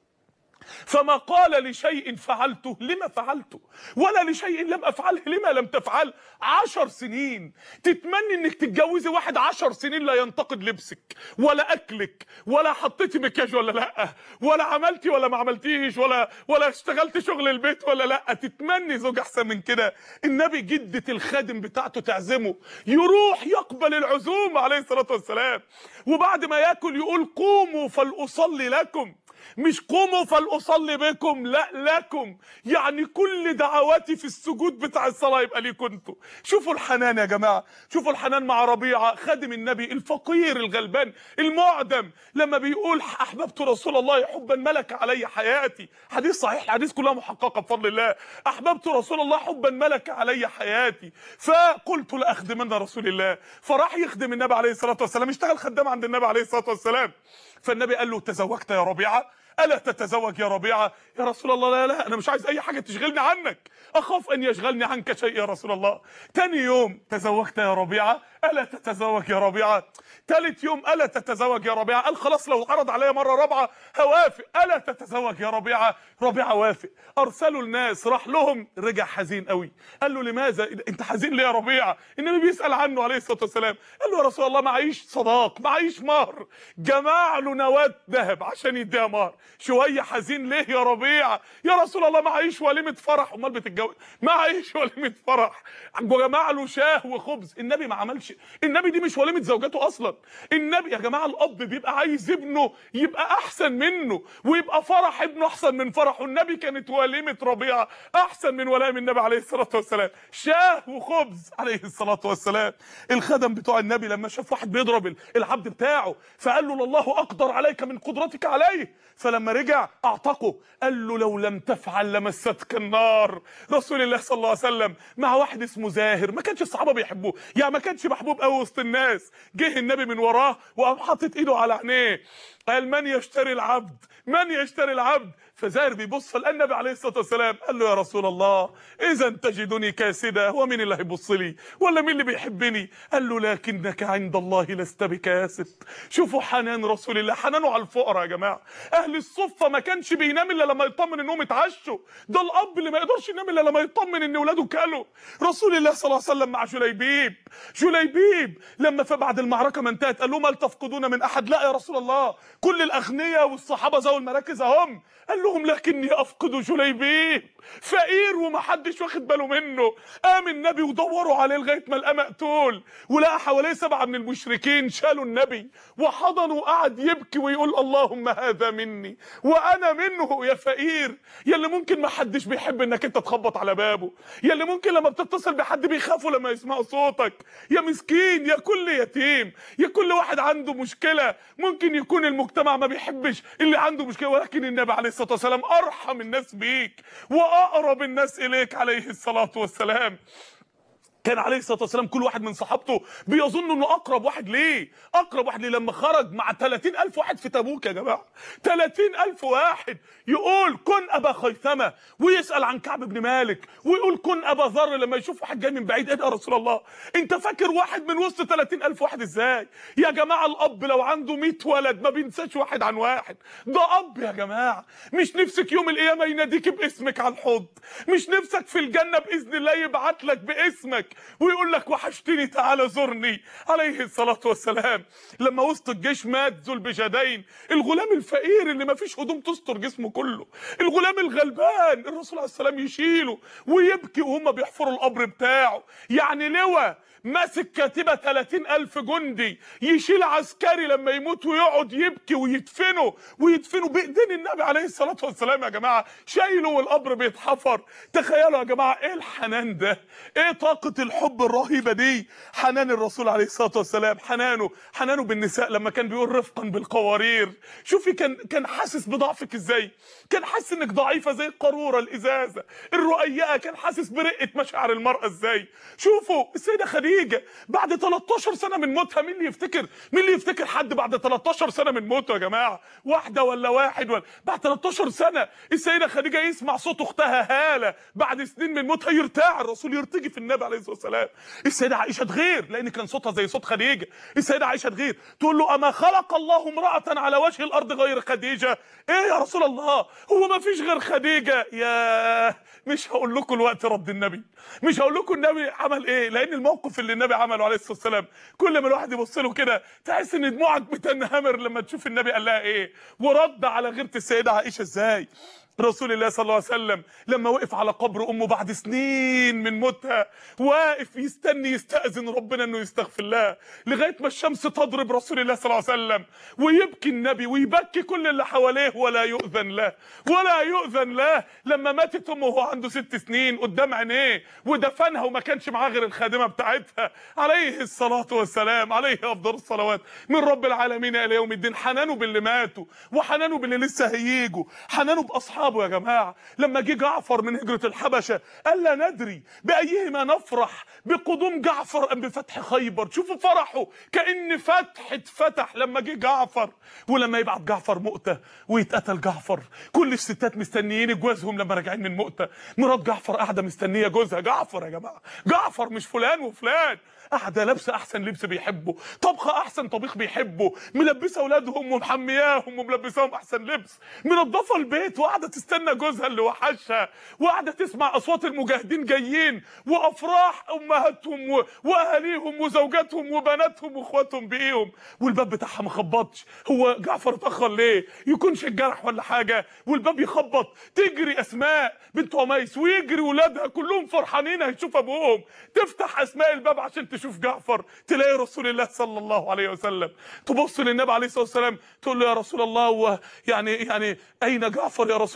Speaker 1: فما قال لشيء فعلته لما فعلته، ولا لشيء لم افعله لما لم تفعل. عشر سنين. تتمني انك تتجوزي واحد عشر سنين لا ينتقد لبسك ولا اكلك ولا حطيتي مكياج ولا لا، ولا عملتي ولا ما عملتيش، ولا ولا اشتغلتي شغل البيت ولا لا. تتمني زوج احسن من كده. النبي جدة الخادم بتاعته تعزمه، يروح يقبل العزومه عليه الصلاه والسلام، وبعد ما ياكل يقول قوموا فلاصلي لكم، مش قوموا فلأصلي بكم، لا لكم، يعني كل دعواتي في السجود بتاع الصلاه يبقى ليكم انتوا. شوفوا الحنان يا جماعه، شوفوا الحنان مع ربيعه خادم النبي الفقير الغلبان المعدم، لما بيقول احببت رسول الله حبا ملك علي حياتي، حديث صحيح، الحديث كلها محققه بفضل الله، احببت رسول الله حبا ملك علي حياتي، فقلت لاخدمن رسول الله، فراح يخدم النبي عليه الصلاه والسلام، اشتغل خدام عند النبي عليه الصلاه والسلام. فالنبي قال له تزوجت يا ربيعه؟ ألا تتزوج يا ربيعه؟ يا رسول الله لا لا انا مش عايز اي حاجه تشغلني عنك، اخاف ان يشغلني عنك شيء يا رسول الله. تاني يوم تزوجت يا ربيعه؟ ألا تتزوج يا ربيعه؟ تالت يوم ألا تتزوج يا ربيعه؟ قال خلاص لو عرض عليا مره رابعه هوافق. ألا تتزوج يا ربيعه؟ ربيعه وافق. ارسلوا الناس، راح لهم، رجع حزين قوي، قال له لماذا انت حزين ليه يا ربيعه؟ النبي بيسال عنه عليه الصلاه والسلام، قال له يا رسول الله معيش صداق، معيش مهر. جمع له نواه ذهب عشان يديها مهر. شويه حزين ليه يا ربيعه؟ يا رسول الله معيش وليمه فرح. امال بتتجوز؟ معيش وليمه فرح. جمع له شاه وخبز. النبي ما عملش، النبي دي مش وليمه زوجته اصلا. النبي يا جماعه الاب بيبقى عايز ابنه يبقى احسن منه، ويبقى فرح ابنه احسن من فرحه. النبي كانت وليمه ربيعه احسن من ولائم النبي عليه الصلاه والسلام، شاه وخبز عليه الصلاه والسلام. الخدم بتوع النبي لما شاف واحد بيضرب العبد بتاعه فقال له الله اقدر عليك من قدرتك عليه، فلما رجع اعتقه، قال له لو لم تفعل لمستك النار. رسول الله صلى الله عليه وسلم مع واحد اسمه زاهر، ما كانش الصحابه بيحبوه، يعني ما كانش محبوب قوي وسط الناس. جه النبي من وراه وقام حاطط ايده على عينيه، قال من يشتري العبد؟ من يشتري العبد؟ فزاهر بيبص لقى النبي عليه الصلاه والسلام، قال له يا رسول الله اذا تجدني كاسدا، هو مين اللي هيبص لي ولا مين اللي بيحبني؟ قال له لكنك عند الله لست بكاسد. شوفوا حنان رسول الله، حنانه على الفقراء يا جماعه. اهل الصفه ما كانش بينام الا لما يطمن انهم اتعشوا، ده الاب اللي ما يقدرش ينام الا لما يطمن ان اولاده كلوا. رسول الله صلى الله عليه وسلم مع جليبيب، جليبيب لما فبعد المعركه ما انتهت قال لهم هل تفقدون من احد؟ لا يا رسول الله، كل الاغنياء والصحابه ذوي المراكز هم. قال لهم لكني افقد جليبيب، فقير ومحدش واخد باله منه. قام النبي ودوروا عليه لغايه ما لقى مقتول، ولقى حواليه سبعه من المشركين شالوا النبي وحضنوا وقعد يبكي ويقول اللهم هذا مني وانا منه. يا فقير، يا اللي ممكن ما حدش بيحب انك انت تخبط على بابه، يا اللي ممكن لما بتتصل بحد بيخافوا لما يسمعوا صوتك، يا مسكين، يا كل يتيم، يا كل واحد عنده مشكله. ممكن يكون المجتمع ما بيحبش اللي عنده مشكله، ولكن النبي عليه الصلاه والسلام ارحم الناس بيك واقرب الناس اليك عليه الصلاه والسلام. كان عليه الصلاه والسلام كل واحد من صحابته بيظن انه اقرب واحد ليه، اقرب واحد ليه. لما خرج مع ثلاثين ألف واحد في تبوك يا جماعه، ثلاثين ألف واحد، يقول كن ابا خيثمه، ويسال عن كعب بن مالك، ويقول كن ابا ذر. لما يشوف واحد جاي من بعيد، ايه ده يا رسول الله؟ انت فاكر واحد من وسط ثلاثين ألف واحد ازاي؟ يا جماعه الاب لو عنده مية ولد ما بينساش واحد عن واحد، ده اب يا جماعه. مش نفسك يوم القيامه يناديك باسمك على الحوض؟ مش نفسك في الجنه باذن الله يبعت لك باسمك ويقول لك وحشتني تعالى زرني؟ عليه الصلاه والسلام لما وسط الجيش مات ذو البجدين، الغلام الفقير اللي ما فيش هدوم تستر جسمه كله، الغلام الغلبان، الرسول عليه السلام يشيله ويبكي وهم بيحفروا القبر بتاعه. يعني لواء ماسك كاتبه ثلاثين ألف جندي يشيل عسكري لما يموت ويقعد يبكي ويدفنه ويدفنه بايدين النبي عليه الصلاه والسلام يا جماعه، شايله والقبر بيتحفر. تخيلوا يا جماعه ايه الحنان ده، ايه طاقه الحب الرهيبه دي. حنان الرسول عليه الصلاه والسلام، حنانه حنانه بالنساء لما كان بيقول رفقا بالقوارير. شوفي كان كان حاسس بضعفك ازاي، كان حاسس انك ضعيفه زي القاروره الازازه الرقيقه، كان حاسس برقه مشاعر المراه ازاي. شوفوا السيده خديجه بعد تلتاشر سنه من موتها، مين اللي يفتكر مين اللي يفتكر حد بعد تلتاشر سنه من موته يا جماعه؟ واحده ولا واحد ولا بعد تلتاشر سنه السيده خديجه يسمع صوت اختها هاله بعد سنين من موتها يرتاع، الرسول يرتجي في النبي عليه الصلاه والسلام. السيده عائشه تغير لان كان صوتها زي صوت خديجه، السيده عائشه تغير تقول له اما خلق الله امراه على وجه الارض غير خديجه؟ ايه يا رسول الله، هو ما فيش غير خديجه؟ يا مش هقول لكم الوقت رد النبي، مش هقول لكم النبي عمل ايه، لان الموقف اللي النبي عمله عليه الصلاه والسلام كل ما الواحد يبص له كده تحس ان دموعك بتنهمر لما تشوف النبي قال لها ايه ورد على غيره السيده عائشه ازاي. رسول الله صلى الله عليه وسلم لما وقف على قبر امه بعد سنين من موتها، واقف يستني يستأذن ربنا انه يستغفر لها لغايه ما الشمس تضرب رسول الله صلى الله عليه وسلم، ويبكي النبي ويبكي كل اللي حواليه ولا يؤذن له ولا يؤذن له. لما ماتت امه وهو عنده ست سنين قدام عينيه ودفنها وما كانش معاه غير الخادمه بتاعتها عليه الصلاه والسلام، عليه افضل الصلوات من رب العالمين الى يوم الدين. حنانه باللي ماتوا وحنانه باللي لسه هييجوا، حنانه باصحابه يا جماعه. لما جه جعفر من هجره الحبشه قال لا ندري بايهما نفرح، بقدوم جعفر ام بفتح خيبر. شوفوا فرحه كأن فتح اتفتح لما جه جعفر. ولما يبعت جعفر مؤتة ويتقتل جعفر، كل الستات مستنيين جوازهم لما راجعين من مؤتة. مرات جعفر قاعده مستنيه جوزها جعفر يا جماعه، جعفر مش فلان وفلان، قاعده لابسه احسن لبس بيحبه، طبخه احسن طبيخ بيحبه، ملبسه اولادهم ومحمياهم وملبساهم احسن لبس، منظفه البيت وقاعده تستنى جوزها اللي وحشها، وقاعده تسمع اصوات المجاهدين جايين وافراح امهاتهم واهاليهم وزوجاتهم وبناتهم واخواتهم بايهم، والباب بتاعها ما خبطش. هو جعفر اتاخر ليه؟ يكونش الجرح ولا حاجه والباب يخبط، تجري اسماء بنت عميس ويجري ولادها كلهم فرحانين هيشوف ابوهم، تفتح اسماء الباب عشان تشوف جعفر، تلاقي رسول الله صلى الله عليه وسلم. تبص للنبي عليه الصلاه والسلام تقول له يا رسول الله، يعني يعني اين جعفر يا رسول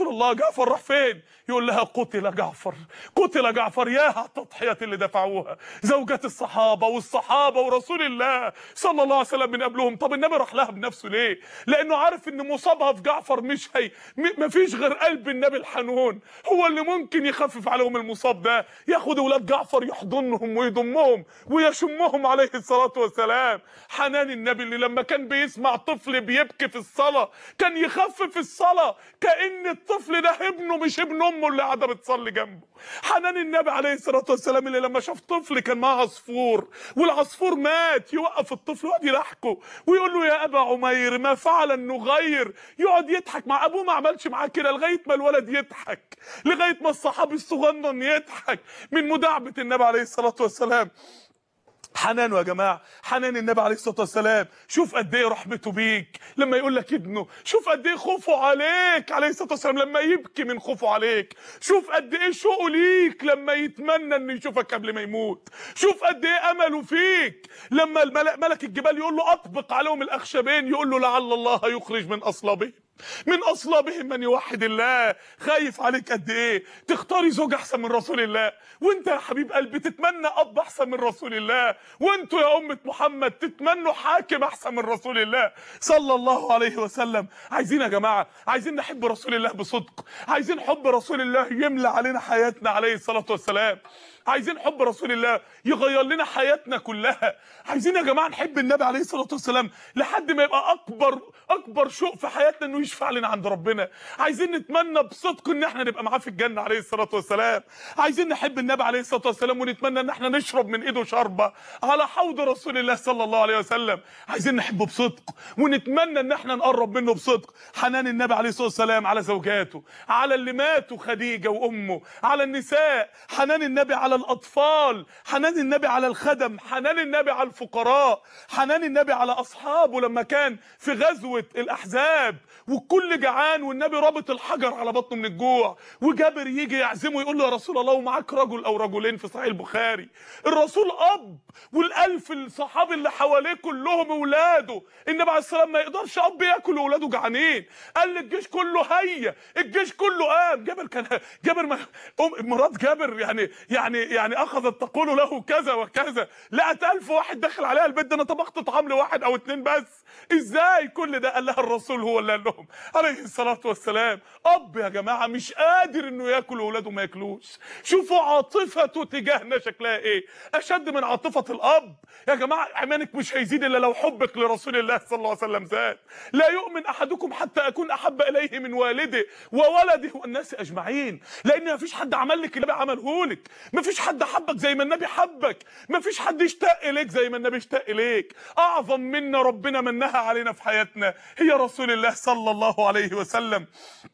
Speaker 1: رسول الله جعفر راح فين؟ يقول لها قتل جعفر، قتل جعفر. يا على التضحيات اللي دفعوها زوجات الصحابه والصحابه ورسول الله صلى الله عليه وسلم من قبلهم. طب النبي راح لها بنفسه ليه؟ لانه عارف ان مصابها في جعفر مش هي مفيش غير قلب النبي الحنون هو اللي ممكن يخفف عليهم المصاب ده، ياخد اولاد جعفر يحضنهم ويضمهم ويشمهم عليه الصلاه والسلام. حنان النبي اللي لما كان بيسمع طفل بيبكي في الصلاه كان يخفف الصلاه كأن الطفل ده ابنه مش ابن امه اللي قاعده بتصلي جنبه. حنان النبي عليه الصلاه والسلام اللي لما شاف طفل كان معاه عصفور والعصفور مات يوقف الطفل ويقعد يضحكه ويقول له يا ابا عمير ما فعل النغير، يقعد يضحك مع ابوه. ما عملش معاه كده لغايه ما الولد يضحك، لغايه ما الصحابي الصغنن يضحك من مداعبه النبي عليه الصلاه والسلام. حنانه يا جماعه، حنان النبي عليه الصلاه والسلام. شوف قد ايه رحمته بيك لما يقول لك ابنه، شوف قد ايه خوفه عليك عليه الصلاه والسلام لما يبكي من خوفه عليك، شوف قد ايه شوقه ليك لما يتمنى انه يشوفك قبل ما يموت، شوف قد ايه امله فيك لما الملك ملك الجبال يقول له اطبق عليهم الاخشبين يقول له لعل الله يخرج من اصلابهم من اصلابهم من يوحد الله. خايف عليك قد ايه. تختاري زوج احسن من رسول الله، وانت يا حبيب قلبي تتمنى اب احسن من رسول الله، وانتوا يا امه محمد تتمنوا حاكم احسن من رسول الله صلى الله عليه وسلم. عايزين يا جماعه، عايزين نحب رسول الله بصدق، عايزين حب رسول الله يملى علينا حياتنا عليه الصلاه والسلام، عايزين حب رسول الله يغير لنا حياتنا كلها. عايزين يا جماعه نحب النبي عليه الصلاه والسلام لحد ما يبقى اكبر اكبر شوق في حياتنا انه يشفع لنا عند ربنا. عايزين نتمنى بصدق ان احنا نبقى معاه في الجنه عليه الصلاه والسلام. عايزين نحب النبي عليه الصلاه والسلام ونتمنى ان احنا نشرب من ايده شربه على حوض رسول الله صلى الله عليه وسلم. عايزين نحبه بصدق ونتمنى ان احنا نقرب منه بصدق. حنان النبي عليه الصلاه والسلام على زوجاته، على اللي ماتوا خديجه وامه، على النساء، حنان النبي على الاطفال، حنان النبي على الخدم، حنان النبي على الفقراء، حنان النبي على اصحابه لما كان في غزوه الاحزاب والكل جعان والنبي رابط الحجر على بطنه من الجوع، وجابر يجي يعزمه يقول له يا رسول الله ومعاك رجل او رجلين في صحيح البخاري. الرسول اب والالف الصحابي اللي حواليه كلهم اولاده، النبي عليه الصلاه والسلام ما يقدرش اب ياكل واولاده جعانين، قال للجيش كله هيا، الجيش كله قام. جابر كان جابر ما... مرات جابر يعني يعني يعني اخذت تقول له كذا وكذا، لقت ألف واحد داخل عليها البيت ده، انا طبخت طعام لواحد او اتنين بس، ازاي كل ده؟ قال لها الرسول هو اللي قال لهم عليه الصلاه والسلام. اب يا جماعه مش قادر انه ياكل واولاده ما ياكلوش. شوفوا عاطفته تجاهنا شكلها ايه، اشد من عاطفه الاب. يا جماعه ايمانك مش هيزيد الا لو حبك لرسول الله صلى الله عليه وسلم زاد. لا يؤمن احدكم حتى اكون احب اليه من والده وولده والناس اجمعين، لان مفيش حد عمل لك اللي النبي عمله لك، مفيش حد حبك زي ما النبي حبك، مفيش حد اشتاق اليك زي ما النبي اشتاق اليك. اعظم منا ربنا منها علينا في حياتنا هي رسول الله صلى الله عليه وسلم.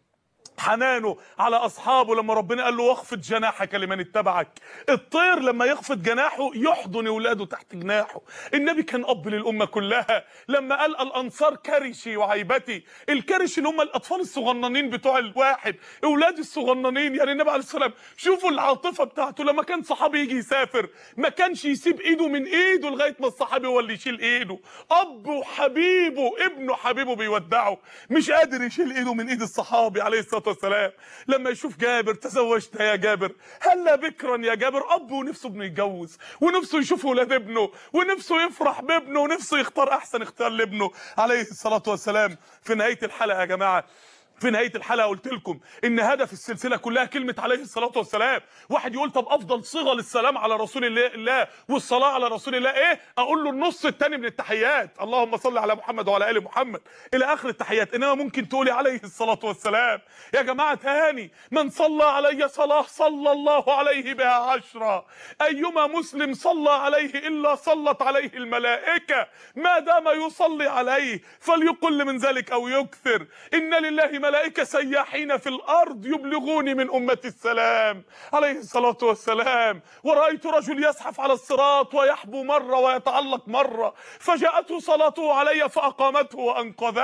Speaker 1: حنانه على اصحابه لما ربنا قال له واخفض جناحك لمن اتبعك. الطير لما يخفض جناحه يحضن اولاده تحت جناحه. النبي كان اب للامه كلها لما قال الانصار كرشي وهيبتي. الكرش اللي هم الاطفال الصغننين بتوع الواحد، اولاد الصغننين، يعني النبي عليه الصلاه والسلام شوفوا العاطفه بتاعته. لما كان صحابي يجي يسافر ما كانش يسيب ايده من ايده لغايه ما الصحابي هو اللي يشيل ايده. اب وحبيبه ابنه حبيبه بيودعه، مش قادر يشيل ايده من ايد الصحابي عليه الصلاه والسلام. لما يشوف جابر تزوجت يا جابر، هلا بكرا يا جابر، اب ونفسه ابنه يتجوز ونفسه يشوف ولاد ابنه ونفسه يفرح بابنه ونفسه يختار احسن اختيار لابنه عليه الصلاه والسلام. في نهايه الحلقه يا جماعه، في نهايه الحلقه قلت لكم ان هدف السلسله كلها كلمه عليه الصلاه والسلام. واحد يقول طب افضل صيغه للسلام على رسول الله, الله والصلاه على رسول الله ايه؟ اقول له النص الثاني من التحيات، اللهم صل على محمد وعلى ال محمد الى اخر التحيات. انما ممكن تقولي عليه الصلاه والسلام. يا جماعه تاني، من صلى علي صلاه صلى الله عليه بها عشرا، ايما مسلم صلى عليه الا صلت عليه الملائكه ما دام يصلي عليه، فليقل من ذلك او يكثر. ان لله ملائكة سياحين في الأرض يبلغوني من أمة السلام عليه الصلاة والسلام. ورأيت رجل يزحف على الصراط ويحبو مرة ويتعلق مرة، فجاءته صلاته علي فأقامته وأنقذته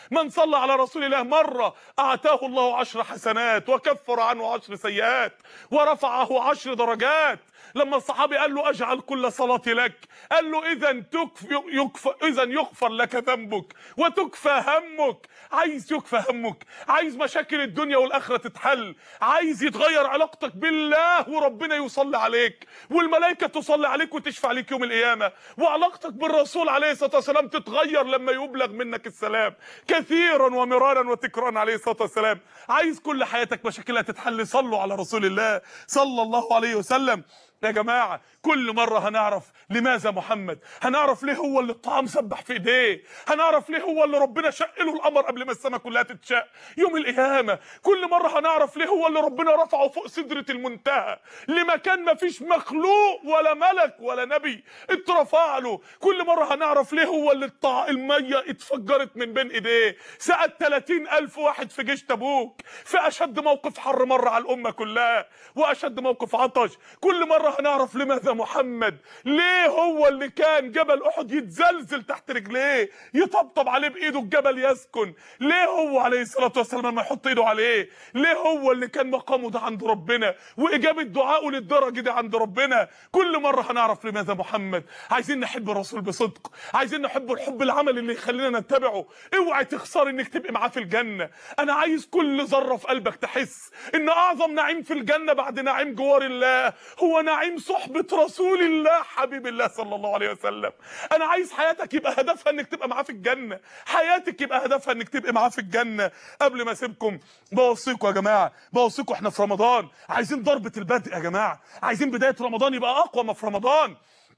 Speaker 1: من صلى على رسول الله مرة أعطاه الله عشر حسنات وكفر عنه عشر سيئات ورفعه عشر درجات. لما الصحابي قال له اجعل كل صلاتي لك، قال له اذا تكفى يكفى اذا يغفر لك ذنبك وتكفى همك. عايز يكفى همك، عايز مشاكل الدنيا والاخره تتحل، عايز يتغير علاقتك بالله وربنا يصلي عليك والملائكه تصلي عليك وتشفع عليك يوم القيامه، وعلاقتك بالرسول عليه الصلاه والسلام تتغير لما يبلغ منك السلام كثيرا ومرارا وتكرارا عليه الصلاه والسلام. عايز كل حياتك مشاكلها تتحل، صلوا على رسول الله صلى الله عليه وسلم. يا جماعة كل مرة هنعرف لماذا محمد، هنعرف ليه هو اللي الطعام سبح في ايديه، هنعرف ليه هو اللي ربنا شق له القمر قبل ما السماء كلها تتشق يوم القيامة. كل مرة هنعرف ليه هو اللي ربنا رفعه فوق سدرة المنتهى لمكان ما فيش مخلوق ولا ملك ولا نبي اترفع له. كل مرة هنعرف ليه هو اللي الطع... المية اتفجرت من بين ايديه سقى ثلاثين ألف واحد في جيش تبوك في أشد موقف حر مر على الأمة كلها وأشد موقف عطش. كل مرة هنعرف لماذا محمد، ليه هو اللي كان جبل احد يتزلزل تحت رجليه يطبطب عليه بايده الجبل يسكن، ليه هو عليه الصلاه والسلام لما يحط ايده عليه، ليه هو اللي كان مقامه ده عند ربنا واجابه دعائه للدرجه دي عند ربنا. كل مره هنعرف لماذا محمد. عايزين نحب الرسول بصدق، عايزين نحب الحب العملي اللي يخلينا نتبعه. اوعي تخسر انك تبقي معاه في الجنه. انا عايز كل ذره في قلبك تحس ان اعظم نعيم في الجنه بعد نعيم جوار الله هو نعيم صحبة رسول الله حبيب الله صلى الله عليه وسلم. انا عايز حياتك يبقى هدفها انك تبقى معاه في الجنة، حياتك يبقى هدفها انك تبقى معاه في الجنة. قبل ما اسيبكم بوصيكم يا جماعة، بوصيكم احنا في رمضان عايزين ضربة البدء يا جماعة، عايزين بداية رمضان يبقى اقوى ما في رمضان،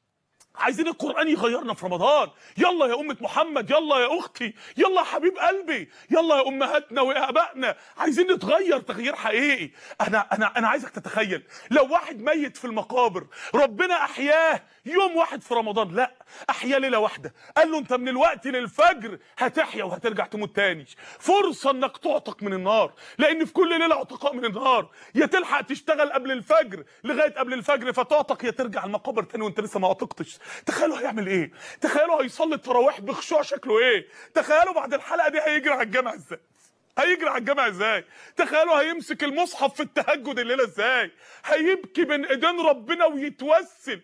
Speaker 1: عايزين القرآن يغيرنا في رمضان. يلا يا أمة محمد، يلا يا أختي، يلا يا حبيب قلبي، يلا يا أمهاتنا وآبائنا، عايزين نتغير تغيير حقيقي. أنا أنا أنا عايزك تتخيل لو واحد ميت في المقابر ربنا أحياه يوم واحد في رمضان، لا أحياه ليلة واحدة، قال له أنت من الوقت للفجر هتحيا وهترجع تموت تاني. فرصة إنك تعتق من النار، لأن في كل ليلة عتقاء من النار. يا تلحق تشتغل قبل الفجر لغاية قبل الفجر فتعتق، يا ترجع المقابر تاني وأنت لسه ما عتقتش. تخيلوا هيعمل ايه؟ تخيلوا هيصلي التراويح بخشوع شكله ايه؟ تخيلوا بعد الحلقه دي هيجري على الجامع ازاي؟ هيجري على الجامع ازاي؟ تخيلوا هيمسك المصحف في التهجد الليله ازاي؟ هيبكي بين ايدين ربنا ويتوسل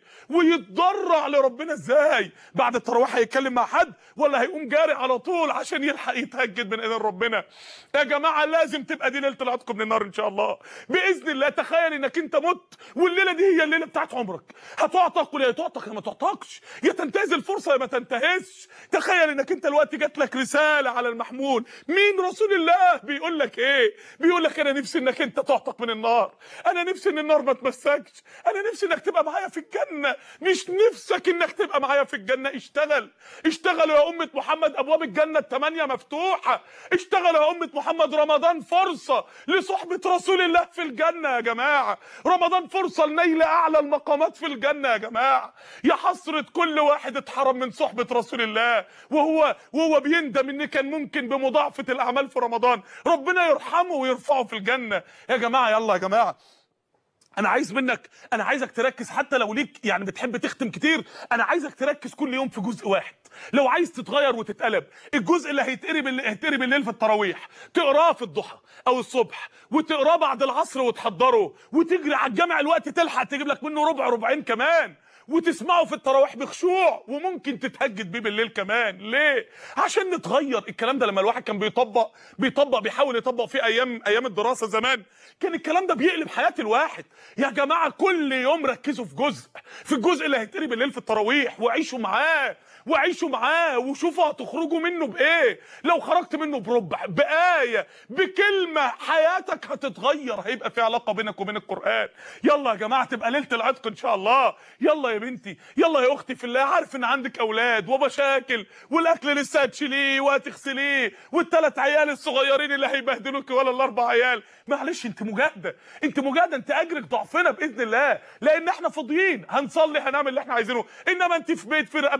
Speaker 1: ويتضرع لربنا ازاي؟ بعد التراويح هيتكلم مع حد ولا هيقوم جاري على طول عشان يلحق يتهجد بين ايدين ربنا؟ يا جماعه لازم تبقى دي ليله العتق من النار ان شاء الله باذن الله. تخيل انك انت مت والليله دي هي الليله بتاعت عمرك، هتعتق ولا تعتق يا ما تعتقش، يا تنتهز الفرصه يا ما تنتهزش. تخيل انك انت دلوقتي جات لك رساله على المحمول، مين؟ رسول الله بيقول لك ايه؟ بيقول لك انا نفسي انك انت تعتق من النار، انا نفسي ان النار ما تمسكش، انا نفسي انك تبقى معايا في الجنه. مش نفسك انك تبقى معايا في الجنه؟ اشتغل، اشتغلوا يا امه محمد، ابواب الجنه الثمانيه مفتوحه. اشتغلوا يا امه محمد، رمضان فرصه لصحبه رسول الله في الجنه يا جماعه، رمضان فرصه لنيل اعلى المقامات في الجنه يا جماعه. يا حسره كل واحد اتحرم من صحبه رسول الله وهو وهو بيندم ان كان ممكن بمضاعفه الاعمال في رمضان ربنا يرحمه ويرفعه في الجنه. يا جماعه يلا يا جماعه، انا عايز منك، انا عايزك تركز، حتى لو ليك يعني بتحب تختم كتير، انا عايزك تركز كل يوم في جزء واحد. لو عايز تتغير وتتقلب، الجزء اللي هيتقري بالليل هيتقري بالليل في التراويح، تقراه في الضحى او الصبح، وتقراه بعد العصر وتحضره، وتجري على الجامع الوقت تلحق تجيب لك منه ربع ربعين كمان، وتسمعه في التراويح بخشوع، وممكن تتهجد بيه بالليل كمان. ليه؟ عشان نتغير. الكلام ده لما الواحد كان بيطبق بيطبق بيحاول يطبق في ايام ايام الدراسه زمان، كان الكلام ده بيقلب حياه الواحد. يا جماعه كل يوم ركزوا في جزء، في الجزء اللي هيتقري بالليل في التراويح، وعيشوا معاه وعيشوا معاه وشوفوا هتخرجوا منه بايه. لو خرجت منه بربع، بايه، بكلمه، حياتك هتتغير، هيبقى في علاقه بينك وبين القران. يلا يا جماعه تبقى ليله العتق ان شاء الله. يلا يا بنتي، يلا يا اختي في الله، عارف ان عندك اولاد ومشاكل والاكل لسه هتشيليه وهتغسليه والثلاث عيال الصغيرين اللي هيبهدلوك ولا الاربع عيال، معلش انت مجاهده، انت مجاهده، انت اجرك ضعفنا باذن الله، لان احنا فاضيين هنصلي هنعمل اللي احنا عايزينه، انما انت في بيت في رقبتك البيت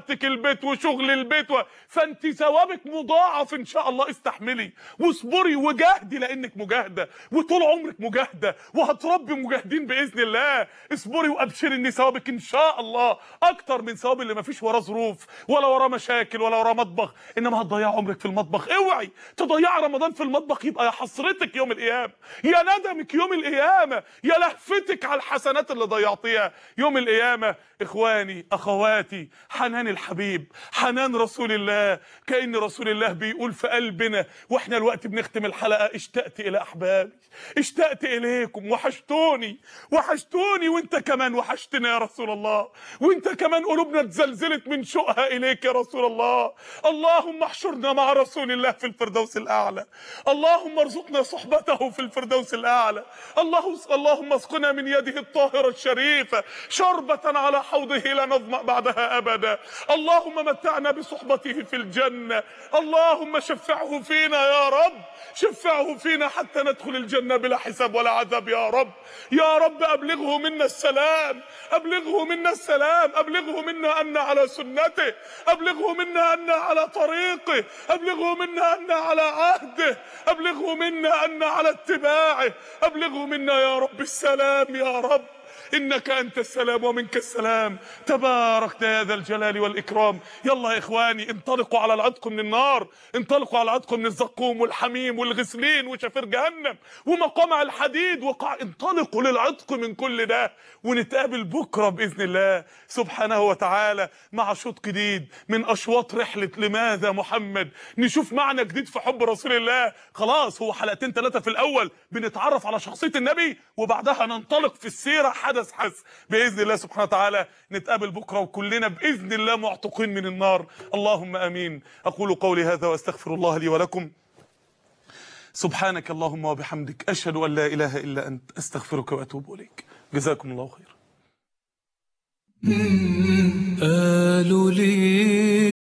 Speaker 1: البيت وشغل البيت و... فانت ثوابك مضاعف ان شاء الله. استحملي واصبري وجاهدي لانك مجاهده وطول عمرك مجاهده وهتربي مجاهدين باذن الله. اصبري وابشري ان ثوابك ان شاء الله اكتر من ثواب اللي ما فيش وراه ظروف ولا وراه مشاكل ولا وراه مطبخ، انما هتضيع عمرك في المطبخ. اوعي تضيعي رمضان في المطبخ، يبقى يا حسرتك يوم القيامه، يا ندمك يوم القيامه، يا لهفتك على الحسنات اللي ضيعتيها يوم القيامه. اخواني اخواتي، حنان الحبيب، حنان رسول الله، كأن رسول الله بيقول في قلبنا واحنا الوقت بنختم الحلقه: اشتقت الى احبابي، اشتقت اليكم، وحشتوني وحشتوني وانت كمان وحشتنا يا رسول الله، وانت كمان قلوبنا اتزلزلت من شوقها اليك يا رسول الله. اللهم احشرنا مع رسول الله في الفردوس الاعلى، اللهم ارزقنا صحبته في الفردوس الاعلى. الله اللهم اسقنا من يده الطاهره الشريفه شربه على حوضه لا نظمأ بعدها ابدا. اللهم متعنا بصحبته في الجنه، اللهم شفعه فينا يا رب، شفعه فينا حتى ندخل الجنه بلا حساب ولا عذاب يا رب. يا رب ابلغه منا السلام، ابلغه منا السلام، ابلغه منا ان على سنته، ابلغه منا ان على طريقه، ابلغه منا ان على عهده، ابلغه منا ان على اتباعه، ابلغه منا يا رب السلام يا رب. إنك أنت السلام ومنك السلام، تبارك يا ذا الجلال والإكرام. يلا يا إخواني انطلقوا على العتق من النار، انطلقوا على العتق من الزقوم والحميم والغسلين وشفير جهنم ومقامع الحديد وقع. انطلقوا للعتق من كل ده، ونتقابل بكرة بإذن الله سبحانه وتعالى مع شوط جديد من أشواط رحلة لماذا محمد. نشوف معنى جديد في حب رسول الله. خلاص هو حلقتين ثلاثة في الأول بنتعرف على شخصية النبي، وبعدها ننطلق في السيرة حدث حس باذن الله سبحانه وتعالى. نتقابل بكره وكلنا باذن الله معتقين من النار، اللهم امين. اقول قولي هذا واستغفر الله لي ولكم. سبحانك اللهم وبحمدك، اشهد ان لا اله الا انت، استغفرك واتوب اليك. جزاكم الله خيرا.